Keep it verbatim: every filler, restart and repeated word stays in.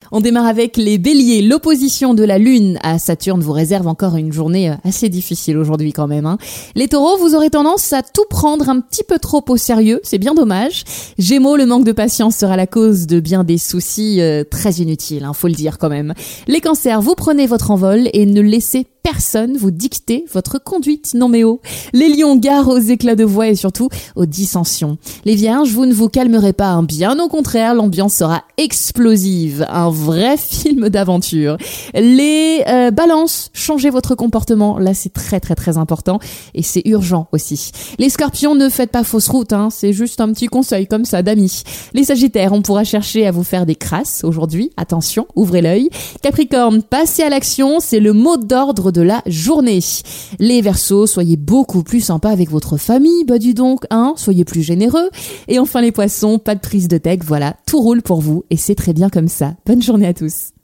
On démarre avec les béliers. L'opposition de la lune à Saturne vous réserve encore une journée assez difficile aujourd'hui quand même. Hein. Les taureaux, vous aurez tendance à tout prendre un petit peu trop au sérieux, c'est bien dommage. Gémeaux, le manque de patience sera la cause de bien des soucis euh, très inutiles, hein, faut le dire quand même. Les cancers, vous prenez votre envol et ne laissez personne vous dicter votre conduite. Non mais oh. Les lions, gare aux éclats de voix et surtout aux dissensions. Les vierges, vous ne vous calmerez pas, hein. Bien au contraire, l'ambiance sera explosive. Un vrai film d'aventure. Les euh, balances, changez votre comportement. Là, c'est très très très important et c'est urgent aussi. Les scorpions, ne faites pas fausse route, hein. C'est juste un petit conseil comme ça d'amis. Les sagittaires, on pourra chercher à vous faire des crasses aujourd'hui. Attention, ouvrez l'œil. Capricorne, passez à l'action, c'est le mot d'ordre de la journée. Les Verseaux, soyez beaucoup plus sympa avec votre famille, bah dis donc, hein, soyez plus généreux. Et enfin les Poissons, pas de prise de tête, voilà, tout roule pour vous et c'est très bien comme ça. Bonne journée à tous.